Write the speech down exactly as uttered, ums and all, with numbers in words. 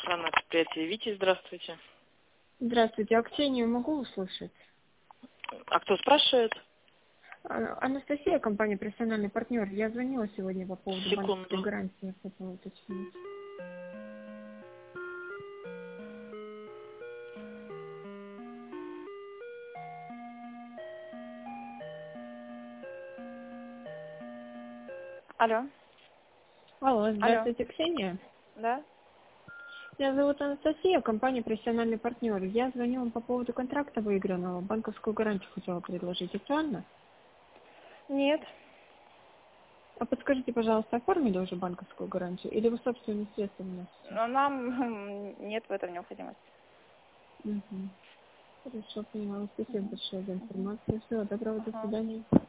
Охранное предприятие «Витязь», здравствуйте. Здравствуйте, а Ксению могу услышать? А кто спрашивает? А, Анастасия, компания «Профессиональный партнер». Я звонила сегодня по поводу банковской Секунду. гарантии. Хотела уточнить. Алло. Алло, Алло. здравствуйте, Ксения. Да? Меня зовут Анастасия, компания «Профессиональный партнер». Я звонила по поводу контракта выигранного. Банковскую гарантию хотела предложить. Актуально? Нет. А подскажите, пожалуйста, оформили уже банковскую гарантию? Или вы собственные средства вносите? Но нам нет в этом необходимости. Угу. Хорошо, поняла. Спасибо большое за информацию. Всего доброго, до Ага. свидания.